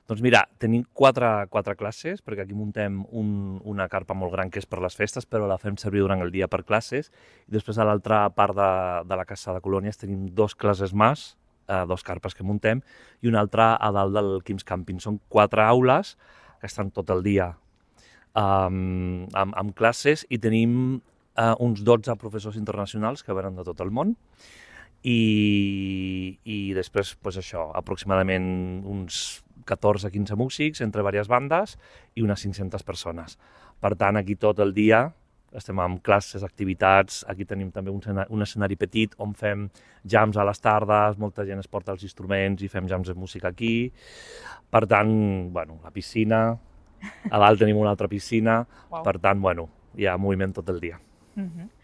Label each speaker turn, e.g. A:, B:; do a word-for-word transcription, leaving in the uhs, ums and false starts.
A: Doncs mira, tenim quatre, quatre classes, perquè aquí muntem un, una carpa molt gran que és per les festes, però la fem servir durant el dia per classes. I després a l'altra part de, de la Casa de Colònies tenim dos classes més, eh, dos carpes que muntem, i una altra a dalt del Quim's Camping. Són quatre aules que estan tot el dia um, amb, amb classes i tenim uh, uns dotze professors internacionals que venen de tot el món. I, i després, pues això, aproximadament uns catorze a quinze músics entre diverses bandes i unes cinc-centes persones. Per tant, aquí tot el dia estem amb classes, activitats, aquí tenim també un, un escenari petit on fem jams a les tardes, molta gent es porta els instruments i fem jams de música aquí. Per tant, bueno, la piscina, a dalt tenim una altra piscina, wow. Per tant, bueno, hi ha moviment tot el dia.
B: Mm-hmm.